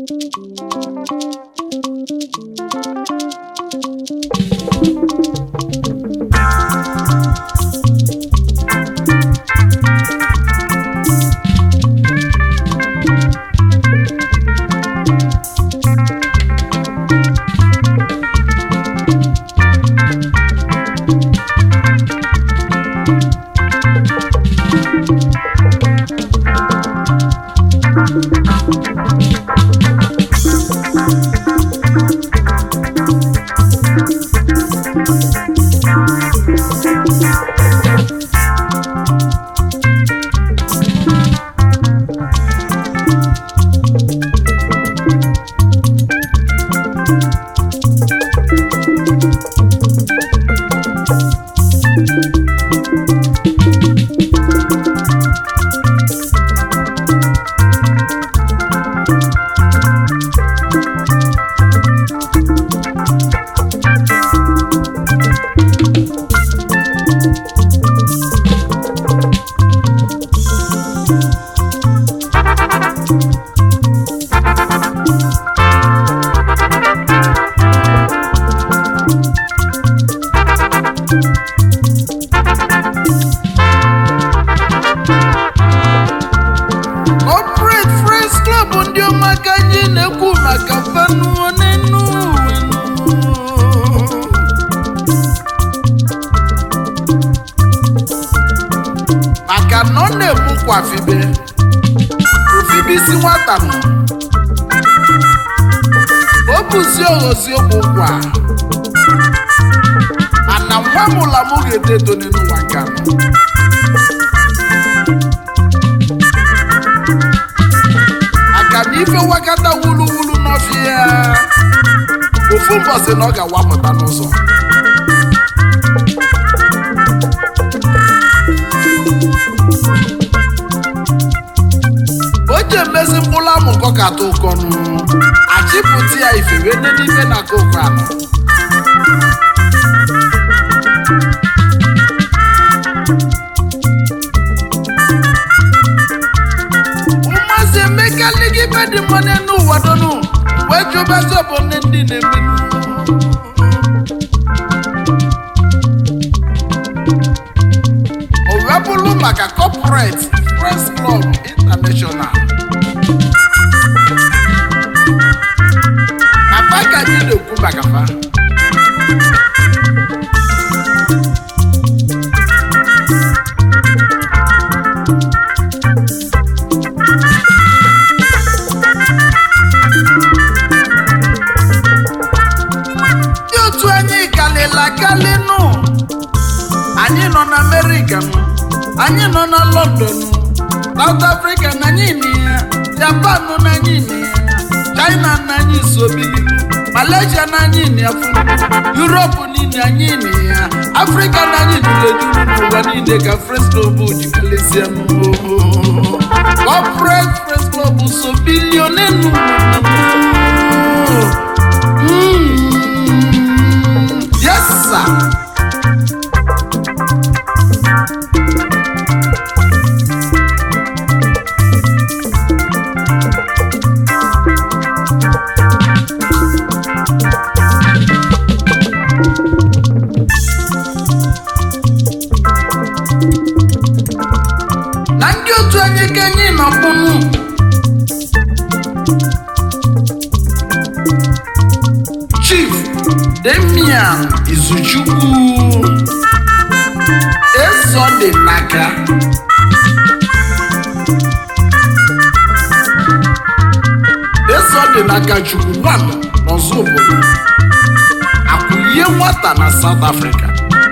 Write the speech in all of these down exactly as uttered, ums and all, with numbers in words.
South Africa,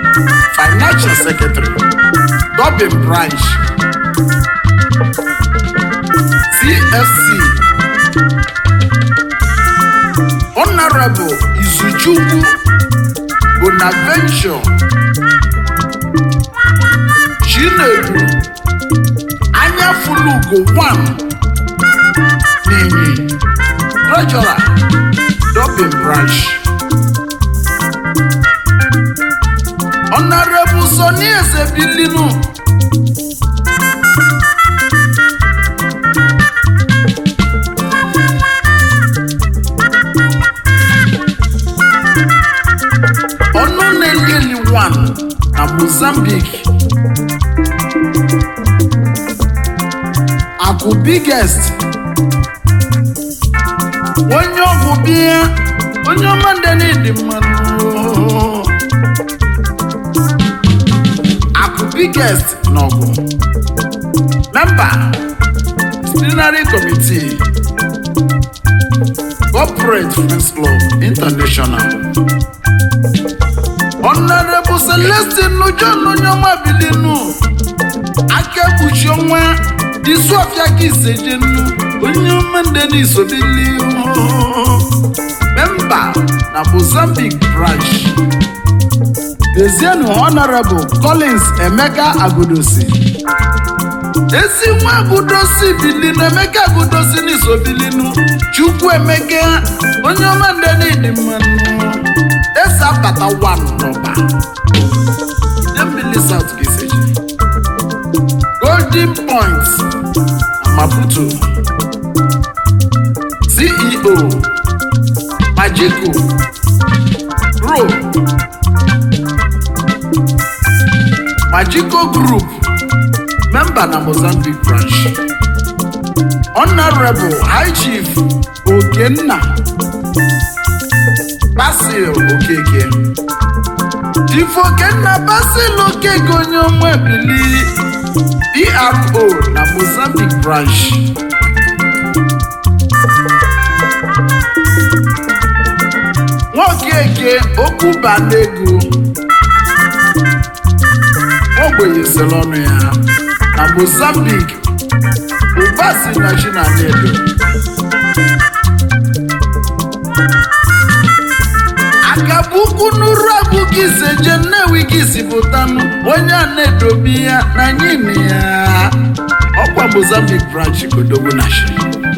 Financial Secretary, Dublin Branch, C F C, Honorable Izuchukwu Bonaventure Chinedu Anyafulugo one Nini Treasurer, Dublin Branch. Honorable Sonny Ezebilinu Mozambique. Aku biggest onye ọgwụ bịa onye ọma ndị n'ịdị mmanụ. Aku biggest n'ọgwụ member disciplinary committee corporate friends club international. Honorable Celestine John onye ọma bilinu akekpuchi onwe isu ọfịa ka isejenu onye ọma ndị n'isobili member na Mozambique branch. Ezienu Honorable Collins Emeka Agudosi ezi nwa Agudosi bilinu Emeka Agudosi n'isobilinu Chukwu Emeka onye ọma ndị n'ịdị mmanụ esa bata one n'ọba Dembili South Giseji Golden Point Maputo C E O Magico Pro Magico Group member na Mozambique branch. Honorable High Chief Okenna Basil Okeke Chief Okenna Basil Okeke onye ọma ebili P R O na Mozambique branch. Nwokeke Okuba n'ego ogbenye selọnụ ya na Mozambique ụbasi na Chinanedo. Akabuku nuru abuki seje Nnewi gisi bụtanụ onye a na-edobi ya na nyini ya ọkwa Mozambique branch Kodogu Nashi.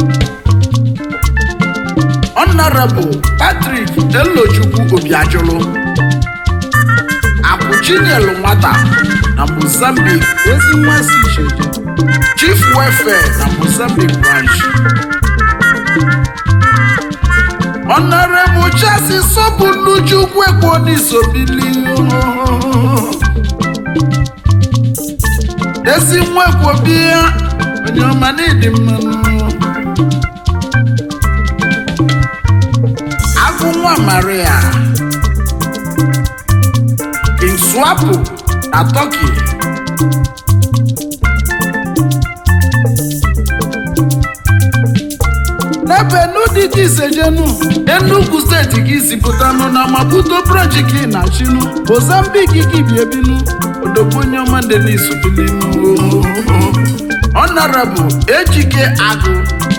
Honorable Patrick Elochukwu Obiajulu Akuchinyelu nwata na Mozambique ezi nwasi Isheje Chief Welfare na Mozambique branch. Honorable Chasi Sobulu Chukwu Ekwo n'isobili ezi nwa Ekwo bịa onye ọma n'ịdị mmanụ. Agụ nwa Maria King Swapo na Turkey. N'ebe n'ụdị gị isejenu Enugu steeti gị isipụtanụ na Maputo branch gị na Chinu Mozambique gị bi ebinu odogwu onye ọma ndị n'isobilinu. Honorable Ejike Agụ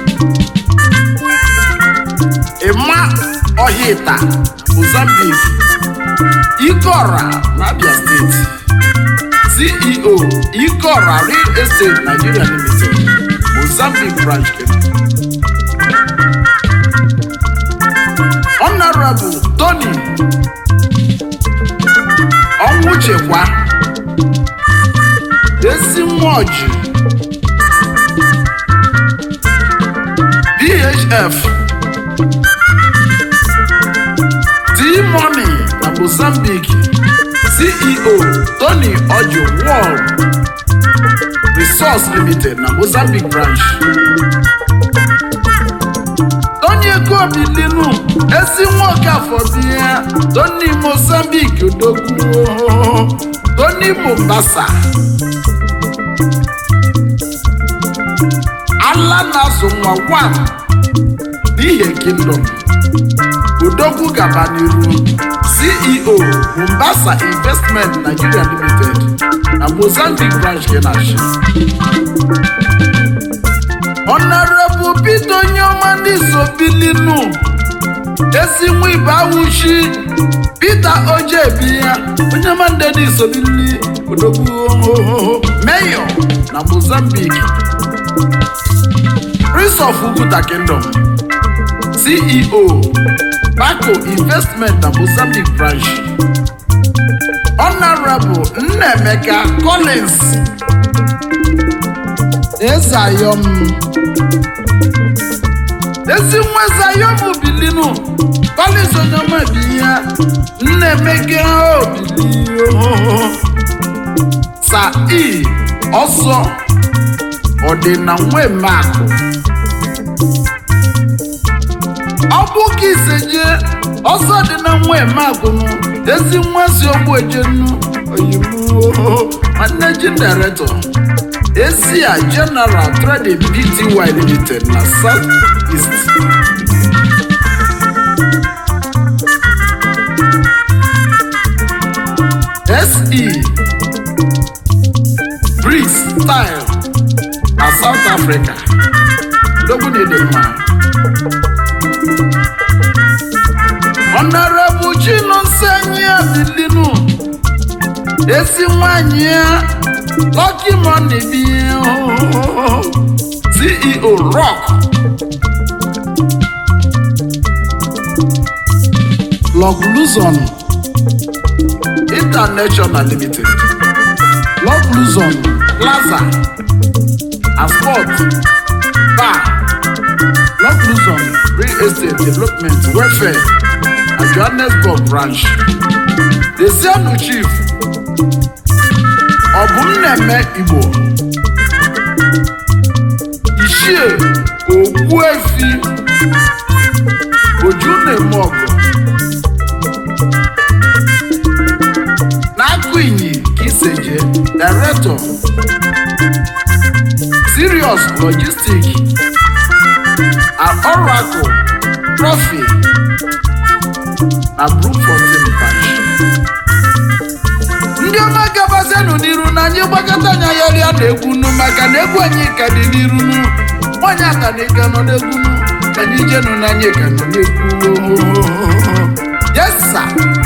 Ịma Ọhịta Mozambique Ikora na Abia State C E O Ikora Real Estate Nigeria Limited Mozambique branch. Honorable Tony Onwuchekwa ezi nwaoji D H F D-Money na Mozambique C E O Tony Ojo World Resource Limited na Mozambique branch. Tony Eko bilinu ezi nwoke afọbịa Tony Mozambique odogwu Tony Mombasa ala na-azụ nwa one n'ihe kingdom odogwu gaba n'iru C E O Mombasa Investment Nigeria Limited na Mozambique branch Kenashi. Honorable Peter Onyoma n'isobilinu ezi nwa ibe awuchi Peter Ojebiya Onyoma ndị n'isobili odogwu Mayor na Mozambique Prince of Uguta Kingdom C E O Bako Investment na Mozambique branch. Honorable Nnemeka Collins Ezayom ezi nwa Ezayom bilinu Collins Onyoma biya Nnemeka obili Sa E ọsọ ọdịna Nwemakụ ọ bụ ka iseje ọsọ dị na Nwemakụ ezi nwa si ogbu ejenu oyibo managing director Asia General Trading Pty Limited na South East. S E Breeze Style na South Africa. Dogu Nedema. Honorable Chinonsanya Dilinu. Esi nwanyị Lucky Money bi C E O Rock Log Luzon International Limited, Log Luzon Plaza and Sport Bar, Log Luzon Real Estate Development Welfare and Johannesburg Branch. The Sianu Chief Obunneme Igbo Ishie Ogbuefi Ojunemogo Nakwinyi Kiseje, Director Serious Logistics and Oracle Trophy na Bloemfontein Branch. Ndị ọma gabazenu n'iru na anyị gbakọta anya ya rịa na-egwu nu maka na egwu anyị ka dị n'iru nu nwanyị aka na ịga nọ n'egwu nu ka anyị jenu na anyị ka nọ n'egwu. Yes sir.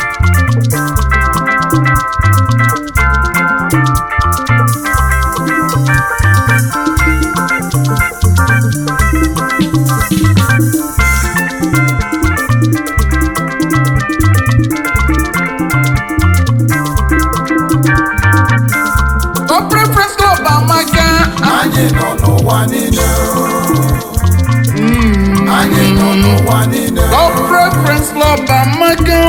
Preference Club Amaka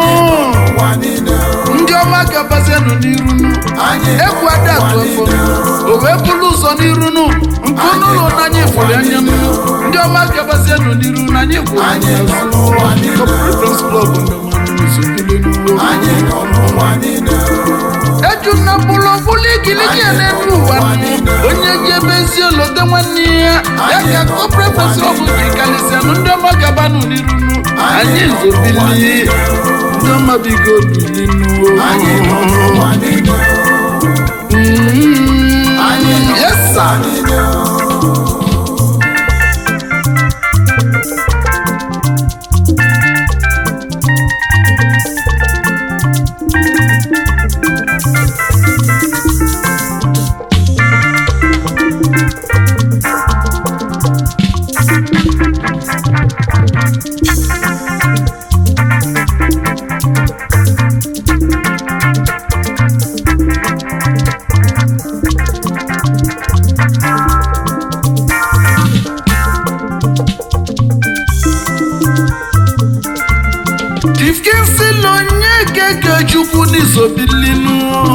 ndị ọma gabazenu n'irunu egwu ada atụfọ o wee bụrụ ụzọ n'irunu nke n'ụlọ n'anya ifuru anya ndị ọma gabazenu n'iru na anyị gwụ Preference Club eju na bụlọ bụlụ ikiliki ya n'elu ụwa onye ji ebe ezi olote nwanne ya ya ka Preference Club ji kalisianụ ndị ọma gabanụ n'irunu anyị nzobili ndị ọma bigo bilinu yes sir. Chukwu n'izobilinu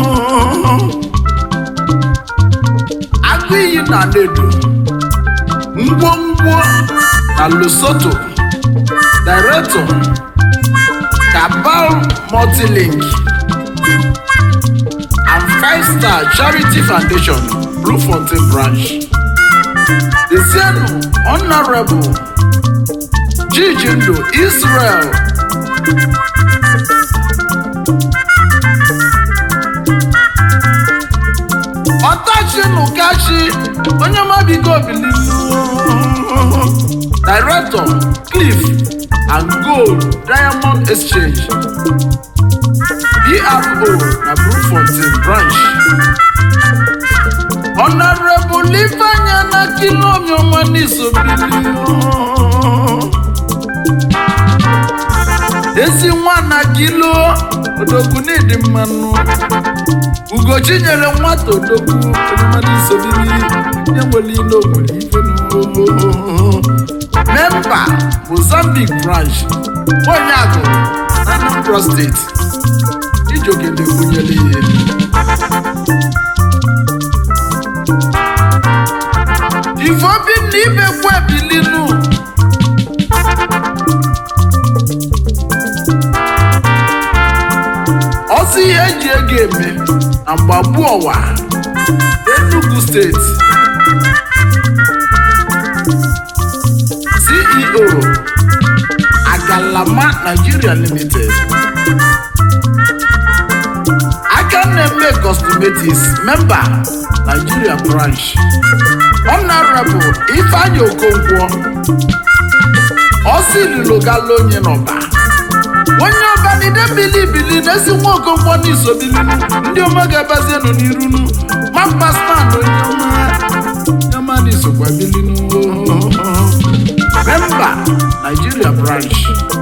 Agụiyi na Nedo ngwongwo na Lesotho, Director Cabal Multilink and Five Star Charity Foundation, Bloemfontein Branch. The Zianu Honorable Jijindo Israel Otachi Nukachi onye mabigo bilimu Director Cliff and Gold Diamond Exchange B R O na Bloemfontein Branch. Honorable Ifeanya na Kilo Nyomani Sobilimu Ezi nwana Kilo Odogwu n'ịdị mmanụ Ugochi nyere nwata odogwu Nyomani Sobili Nyeweli n'ogwuli ife n'ugbo Member Mozambique Branch Onyago Anambra State Chijioke na-ekwunyere ihe Ifobi na ibekwa bilinu ọsị ihe eji ego eme na mgbagbu ọwa Enugu steeti C E O Agalama Nigeria Limited aka na-eme cosmetics member Nigeria branch Honorable Ifeanyi Okonkwo Osililo galo onye n'ọba onye ọba n'ide bili bili n'ezi nwa Okonkwo n'iso bili ndị ọma ga-abazie nọ n'irunu Mapasman onye ọma nyama n'iso kwa bili member Nigeria branch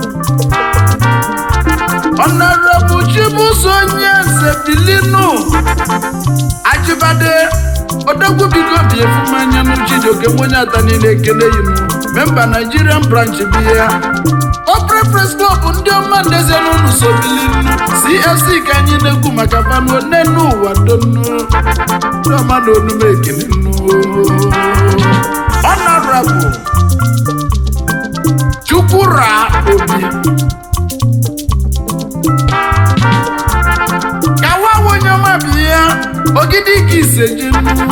Honorable Chibuzo Onyenze bilinu Ajibade Odogwu biko bi efumanya no Chijioke onye atani na-ekele yinu member Nigerian branch biya Opera Press Club ndị ọma ndeze n'unu so bilinu C F C ka anyị na-ekwu maka fanu nenu ụwa donu ndị ọma na onume ekele nnu Honorable Chukwura Obi Kawa onye ọma biya ogidi ka iseje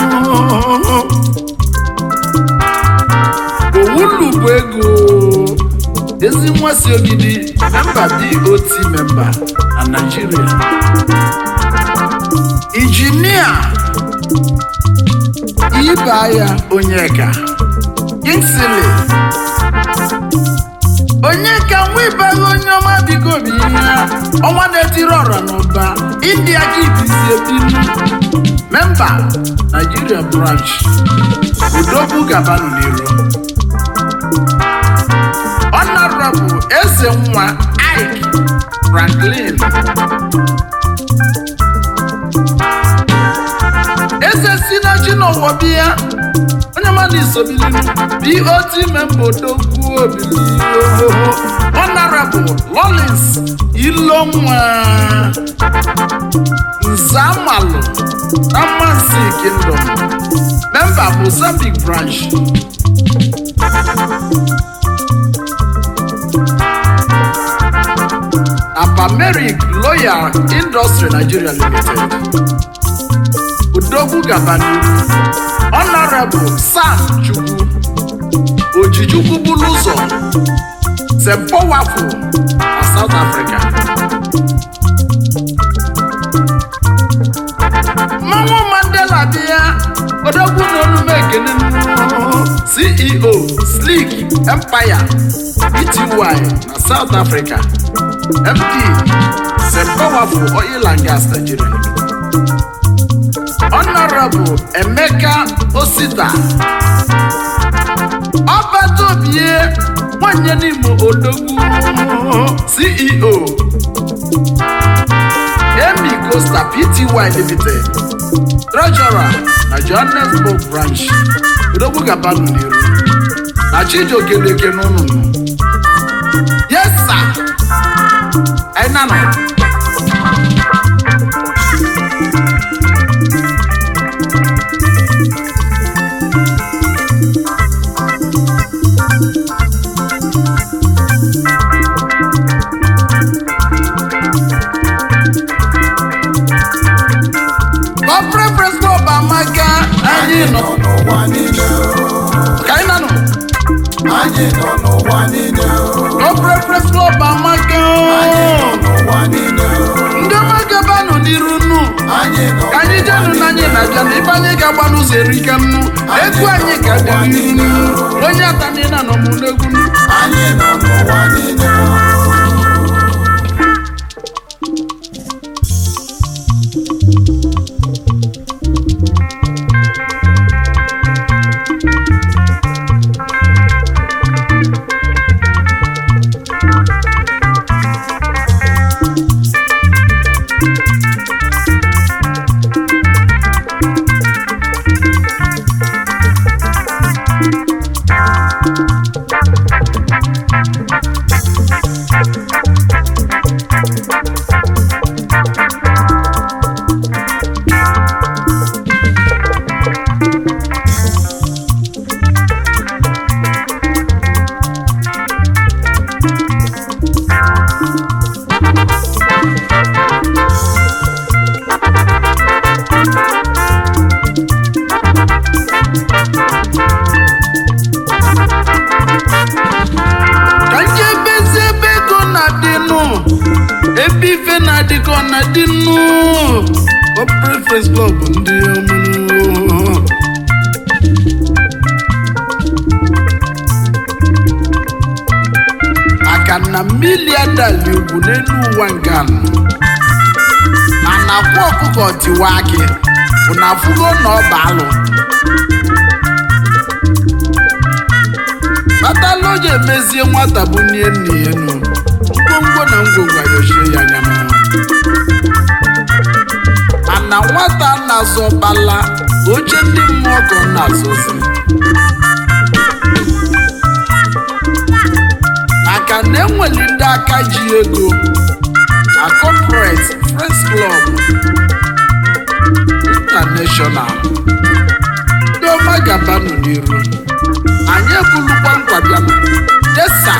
Owulu bụ ego ezi nwasi ogidi member D O T member na Nigeria Engineer Ibaya Onyeka Kingsley Onyeka Nwibaga onye ọma biko bi ya ọnwa na-etiri ọra n'ọba India ka ibisi ebinu member Nigeria branch Udogwu Gabanu n'iro Honorable Eze Nwa Ike Franklin Eze Sinachi n'Ọwọbịa onye mmadụ isobilinu D O T member Odogwu Obili Honorable Lawrence Ilonwa Nzamalu Amansi Kingdom member Mozambique branch Apameric Loyal Industry Nigeria Limited Udogwu Gabanu Honorable Sam Chukwu Ojichukwu Buluzo Sempowafu na South Africa Mmanwụ Mandela bịa Odogwu n'olume ekene C E O Sleek Empire E T Y na South Africa M D Sempowafu Oil and Gas Nigeria Honorable Emeka Osita Ọbatobie nwanyị n'Imo Odogwu C E O Emi Costa P T Y Limited Treasurer na Johannesburg branch Odogwu Gabanu n'iru na Chijioke na-eke n'ụnụnụ Yes sir Ainano Opera Press Club amaka anyị nọ n'ụwa niile ka anyị nọ anyị nọ n'ụwa niile Opera Press Club amaka anyị nọ n'ụwa niile ndị amaka banụ n'iru nnu ka anyị jenụ na anyị na-abịa na ife anyị ga-agba n'ụzọ erika nnu egwu anyị ka dị n'iru nnu onye atani na nọ mụ n'egwu nnu anyị nọ n'ụwa niile na dinu Corporate Friends Club ndị ọmụnụ aka na mmili adali ugwu n'elu ụwa nga mana akwa ọkụkọ tiwa akị bụ na afụgo na ọba alụ batala oji emezie nwata bụ nne nne ya nụ ngwongwo na ngwongwo ayochie ya anya mana nwata na-azọbala oche ndị mmụọ ka ọ na-azọzi maka na enwere ndị aka ji ego na Corporate Friends Club International ndị ọma gabanụ n'iru anyị ekwulukwa nkwa bịanụ desa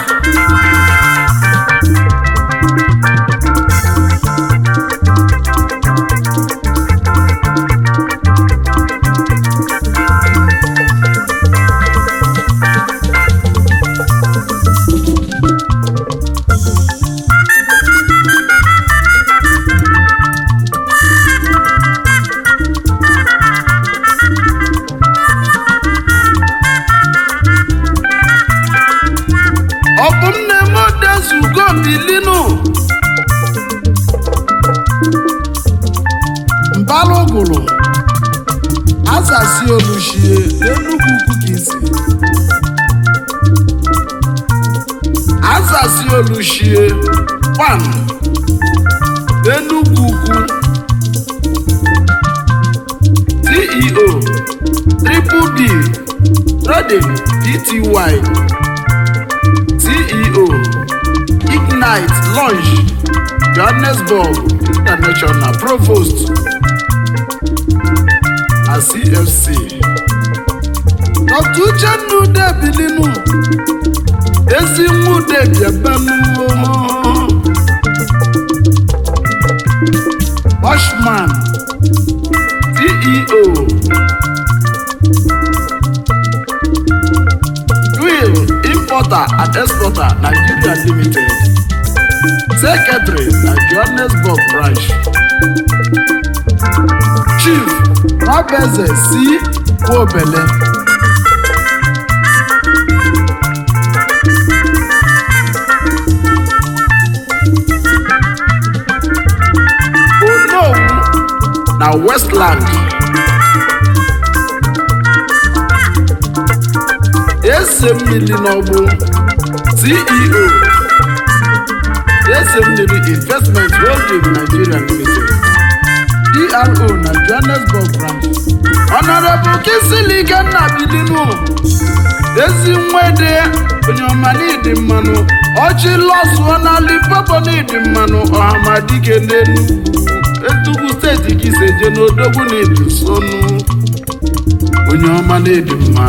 Mbalogolo azasi olushie Enugu ukwu kisi azasi olushie one Enugu ukwu C E O Triple B Trading Pty C E O Ignite Launch Johannesburg International Provost a C F C Doctor Uchenna Udebilinu Ezinwa Udebiabanu Bushman C E O Twill Importer and Exporter Nigeria Limited Secretary na Johannesburg Branch Chief Nwabeze C. Kwobele Onowu na Westland Esemmili n'ọbụ C E O Esemmili Investment Holding Nigeria Limited D R O na Johannesburg Branch Honorable Kisili Ganna Bilinu Ezi Nwede onye ọma n'ịdị mmanụ ọchị lọsụọ na Limpopo n'ịdị mmanụ Ọhamadike n'Enugu Enugu steeti ka ise je n'Odogwu n'ịdị sonu onye ọma n'ịdị mma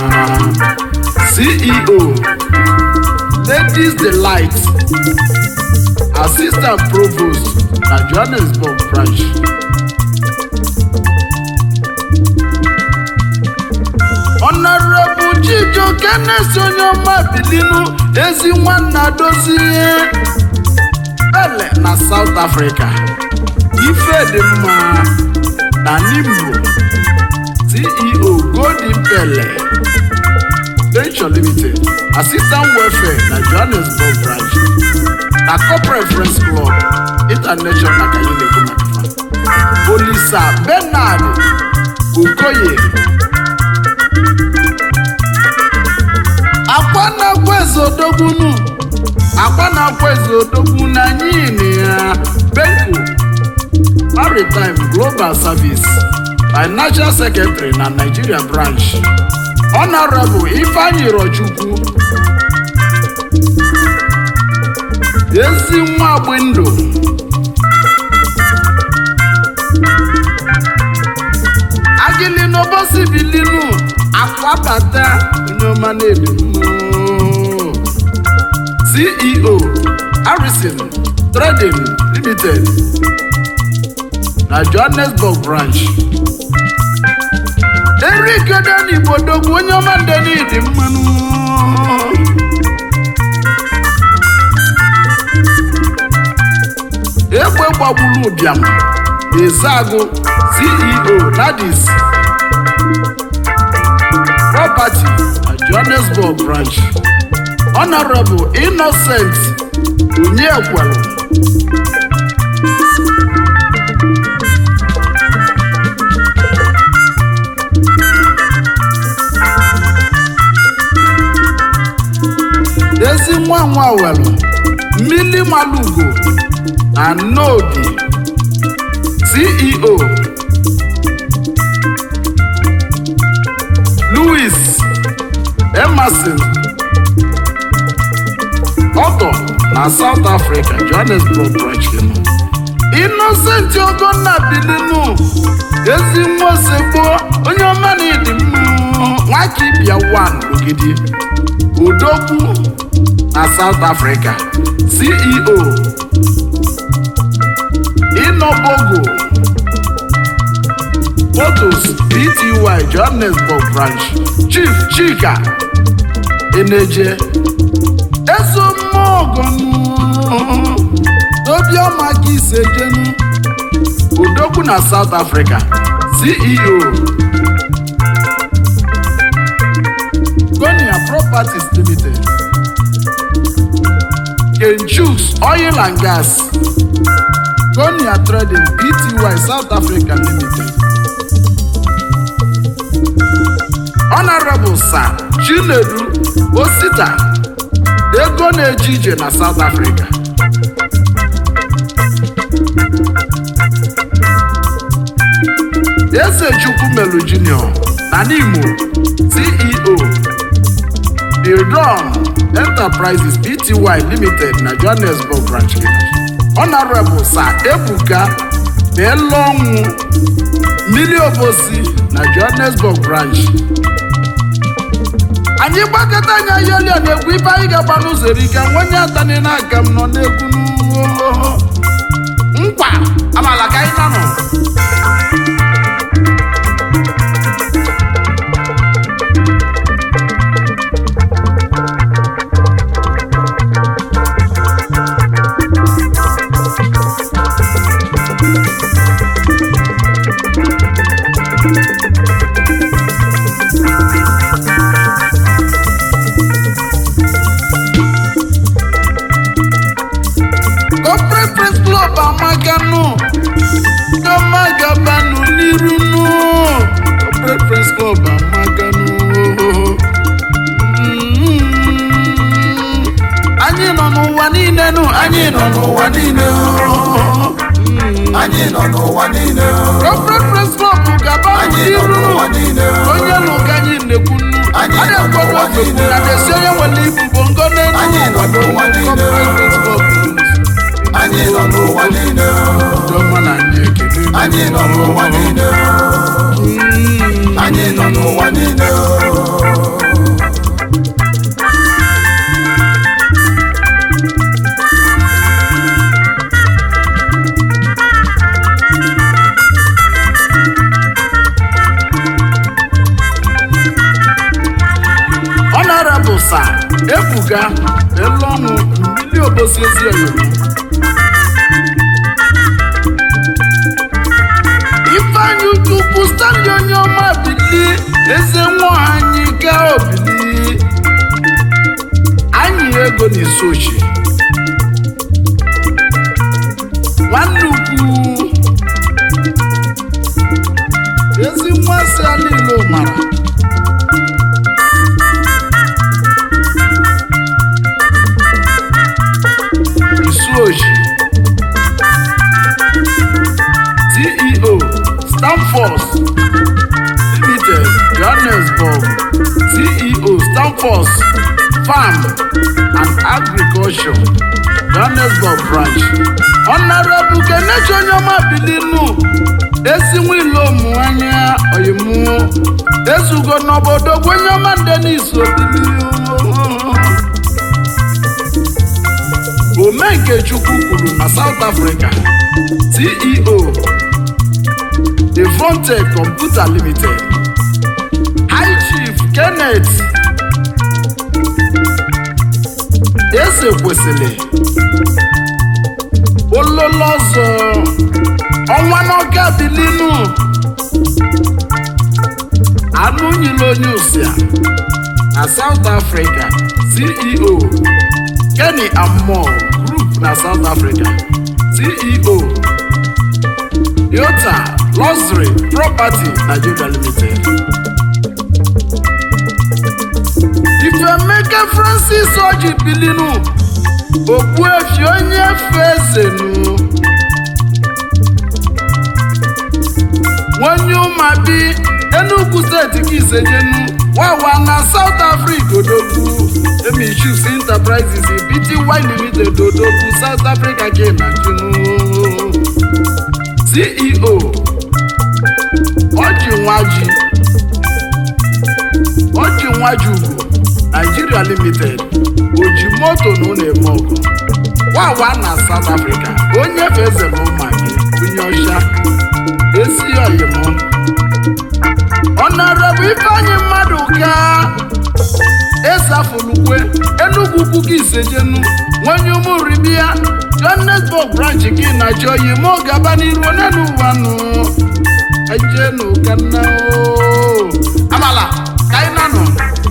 C E O Ladies Delight Assistant Provost na Johannesburg Branch Honorable Chijo Kenneth Onyoma Bilinu Ezi Nwanna Dozie Pele na South Africa Ife dị mma na Nimbo C E O Golden Pele Venture Limited Assistant Welfare na Johannesburg Branch na Corporate Friends Club International Kayile Kumakafa Olisa Bernard Okoye Akwana Kwezo Odogwunu Akwana Kwezo Odogwu na nyini ya Benko Maritime Global Service Financial Secretary na Nigeria Branch Honorable Ifeanyi Rochukwu Ezi nwa Agbindụ Agili n'obosi bilinu Akwabata Onyoma n'edu C E O Harrison Trading Limited na Johannesburg Branch Eric Odani Bodogwu Onyoma n'edu mmanụ Egbe gbagburu Unubiam Ezago C E O Ladis Property at Johannesburg branch. Honorable Innocent Unyekwelu Ezi nwa nwa welu Mmili Malugo na Nnobi C E O Louis Emerson Otto na South Africa Johannesburg branch kenu. Innocent Ogonna Bilinu Ezi nwa Osegbo onye ọma na ịdị mma Nwakibia one Ogidi Odogwu na South Africa C E O Inobogo Photos P T Y Johannesburg branch. Chief Chika Eneje Ezomogonu Obioma Kisejenu Odogwu na South Africa C E O Gonia Properties Limited Kenchuk's Oil and Gas Gonia Trading P T Y South Africa Limited. Honorable Sir Chinedu Osita Ego na-eje na South Africa. Eze Chukwumelu Junior Nanimo C E O Bildon Enterprises P T Y Limited na Johannesburg branch. Honorable Sir Ebuka Belongu Miliobosi na Johannesburg branch. Anyị gbakọta anya yoli na-egwu ibe anyị ga-agba n'ụzọ erika nwenye atani na-aga m nọ na-egwu nkwa amala ka anyị nọ. Anyị nọ n'ụwa niile Anyị nọ n'ụwa niile Corporate Press Club gaba n'iru onye n'ụka anyị nnekwu nnu anyị ekwewa okwu na desi onye nwere ibu bụ ngo n'elu Anyị nọ n'ụwa niile Anyị nọ n'ụwa niile Anyị nọ n'ụwa niile Anyị nọ n'ụwa niile Honorable Sir Ebuka Belongu Miliobosi Ezioyo Ifeanyi Uchukwu Stanley onye ọma bili eze nwa anyị ga obili anyị ego n'isochi nwanne ukwu ezi nwa si alilo mara C E O Stamford Limited Johannesburg C E O Stamford Farm and Agriculture Johannesburg branch. Honorable Kenechi Onyoma Bilinu Ezinwilo Umuanya Oyimu Ezugo n'obodo Onyoma Dennis Obiliu Omenke Chukwu kwuru na South Africa C E O Devonte Computer Limited High Chief Kenneth Eze Kwesịrị ololozo ọnwa n'ọka bilinu anụ nyere onye ụsịa na South Africa C E O Kenny Amor Group na South Africa C E O Yota Luxury Property Nigeria Limited Ifemeka Francis Oji bilinu Ogbuefi onye fezenu Nwanyi Umabi Enugu State Kisejenu Wawa na South Africa Odogwu Emichus Enterprises B T Y Limited Odogwu South Africa Kena Junu C E O Oji Nwaji Oji Nwaji Ugo Nigeria Limited Oji moto na ụlọ eme ọgụ Wawa na South Africa onye feze n'ụmụaka onye ọcha esi oyimo Honorable Ifeanyi Maduka Ezafulukwe Enugu Kuki Isejenu Nwanyi Umuribia Johannesburg branch gị na Joyi mo gaba n'iru onenu wanu Ajenu kana o Amala kaina no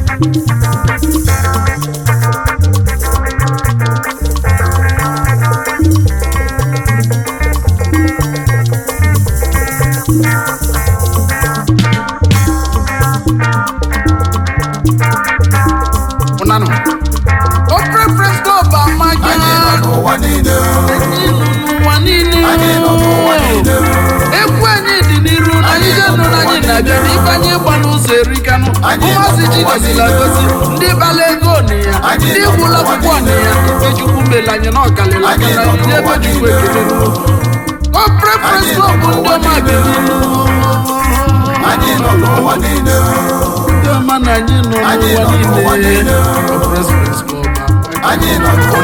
Unano O preference go ba maja no one in the one in the Ekwenye di niru na nije no na nye na bia Ifeanyi gbanu serikanu Umasi chigosila gosi Ndi bale ego ni ya Ndi gwula kwukwo ni ya Ejukwu melanye na ọkalila Kana nye ebe jukwu ekele O preference go bụ ndo ma bilinu Anyị nọ n'ụwa niile Ndo ma na anyị nọ n'ụwa niile O preference go ba Anyị nọ n'ụwa